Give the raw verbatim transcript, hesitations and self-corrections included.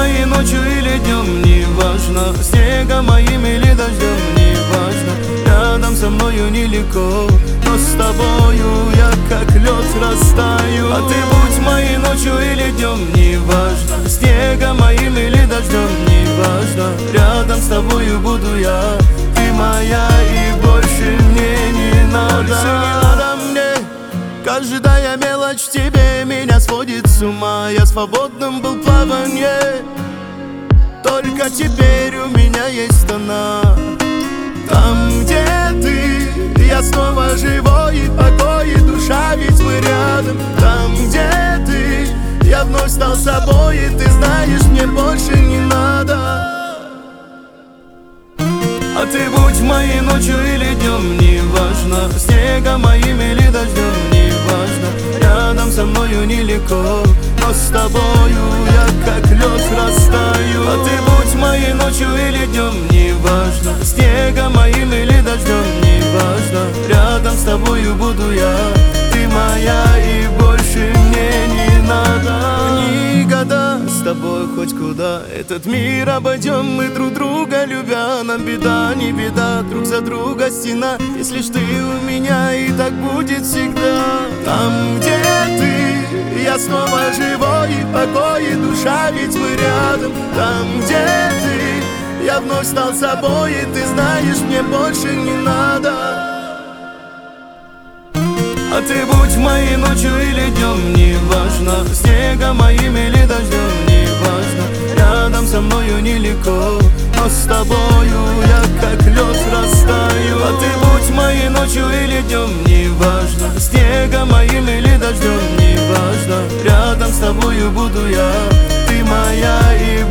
моей ночью или днем, неважно, снегом моим или дождем, неважно. Рядом со мною нелегко, но с тобою я как лед растаю. А ты будь моей ночью или днем, неважно, снегом моим или дождем, неважно. Рядом с тобою буду я, ты моя, и больше мне не надо. Больше не надо мне. Каждая мелочь в тебе меня сводит с ума. Я свободным был в плавании, только теперь у меня есть она. Там, где ты, я снова живой, и покой, и душа, ведь мы рядом. Там, где ты, я вновь стал собой, и ты знаешь, мне больше не надо. А ты будь моей ночью или днем, неважно, снегом моим или дождем, неважно. Рядом со мною нелегко, но с тобою я как лед растаю. А ты будь моей ночью или днем, неважно, снегом моим или дождем, неважно. Рядом с тобою буду я, ты моя, и больше мне не надо. Ни года с тобой хоть куда этот мир обойдем, мы друг друга любя. Нам беда, не беда, друг за друга стена. Если ж ты у меня, и так будет всегда. Там, где ты, я снова живой, и покой, и душа, ведь мы рядом. Там, где ты, я вновь стал собой, и ты знаешь, мне больше не надо. А ты будь моей ночью или днем, неважно, снегом моим или дождем, неважно. Рядом со мною нелегко, но с тобою я как лед растаю. А ты будь моей ночью или днем, неважно, снегом моим или дождем, неважно. Рядом с тобою буду я, ты моя, и